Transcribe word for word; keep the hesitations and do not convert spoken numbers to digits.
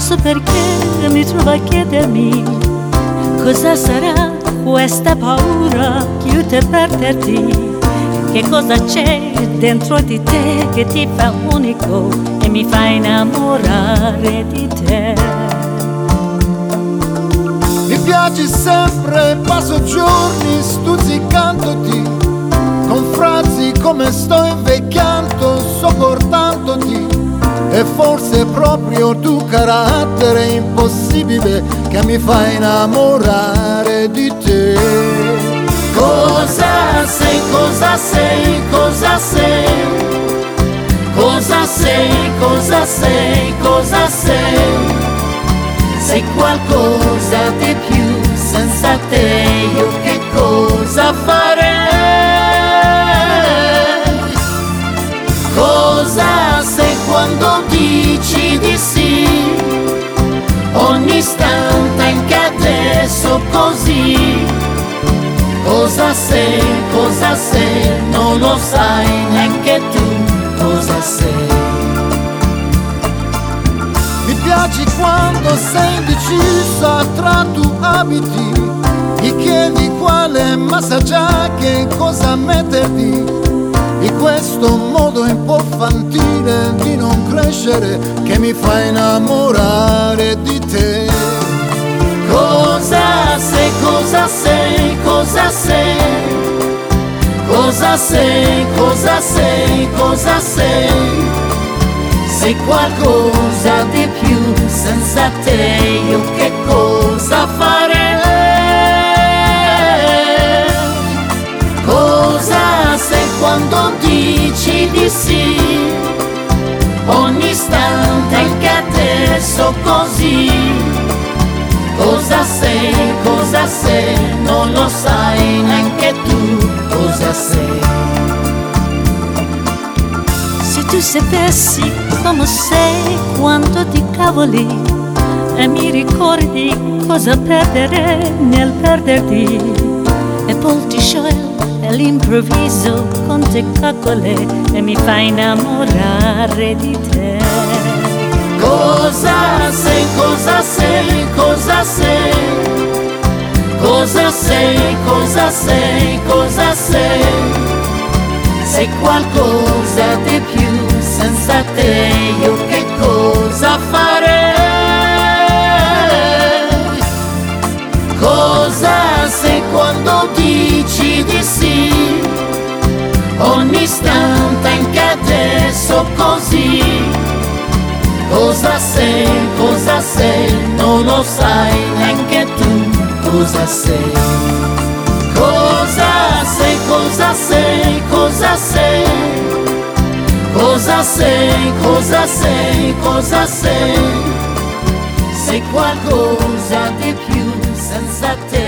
so perché mi trovo a chiedermi cosa sarà questa paura chiude perderti. Che cosa c'è dentro di te che ti fa unico e mi fa innamorare di te. Mi piaci sempre, passo giorni stuzzicandoti con frasi come sto invecchiando sopportandoti. E forse è proprio tu carattere impossibile che mi fa innamorare di te. Cosa sei, cosa sei, cosa sei? Cosa sei, cosa sei, cosa sei? Sei qualcosa di più, senza te io che cosa farei? Cosa sei quando dici di sì? Ogni istante anche adesso così. Cosa sei, cosa sei, non lo sai neanche tu cosa sei. Mi piaci quando sei indecisa tra tu abiti, mi chiedi quale massaggiare, cosa metterti. Di questo modo un po' infantile di non crescere che mi fa innamorare di te. Cosa sei, cosa sei, cosa sei? Cosa sei, cosa sei, cosa sei? Sei qualcosa di più, senza te io che cosa farei? Cosa sei quando dici di sì? Ogni istante anche adesso così. Cosa sei, cosa sei, non lo sai neanche tu cosa sei. Se tu sapessi come sei quando ti cavoli e mi ricordi cosa perdere nel perderti, e poi ti sciogli all'improvviso con te coccole e mi fai innamorare di te. Cosa sei, cosa sei, cosa sei? Cosa sei, cosa sei, cosa sei? Sei qualcosa di più, senza te io che cosa farei? Cosa sei quando dici di sì? Ogni istante anche adesso così. Cosa sei, cosa sei, non lo sai neanche tu cosa sei. Cosa sei, cosa sei, cosa sei? Cosa sei, cosa sei, cosa sei? Sei qualcosa di più, senza te